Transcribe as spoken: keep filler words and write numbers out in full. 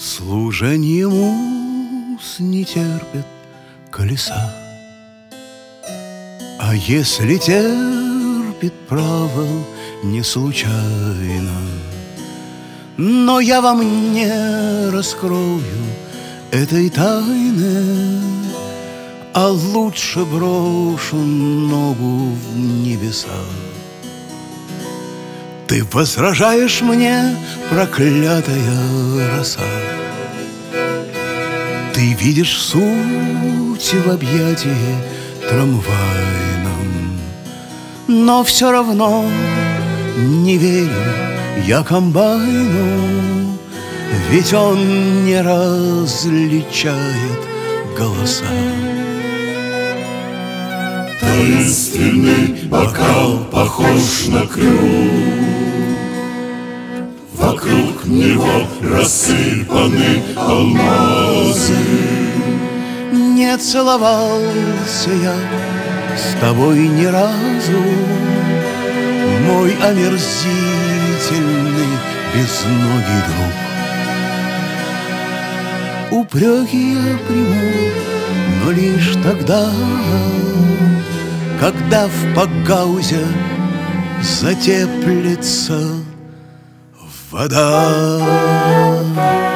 Служеньем уз не терпят колеса. А если терпит, право, не случайно. Но я вам не раскрою этой тайны, а лучше брошу ногу в небеса. Ты возражаешь мне, проклятая роса. Ты видишь суть в объятии трамвайном, но все равно не верю я комбайну, ведь он не различает голоса. Таинственный бокал похож на крюк, вокруг него рассыпаны алмазы. Не целовался я с тобой ни разу, мой омерзительный безногий друг. Упреки я приму, но лишь тогда, когда в погаузе затеплится вода.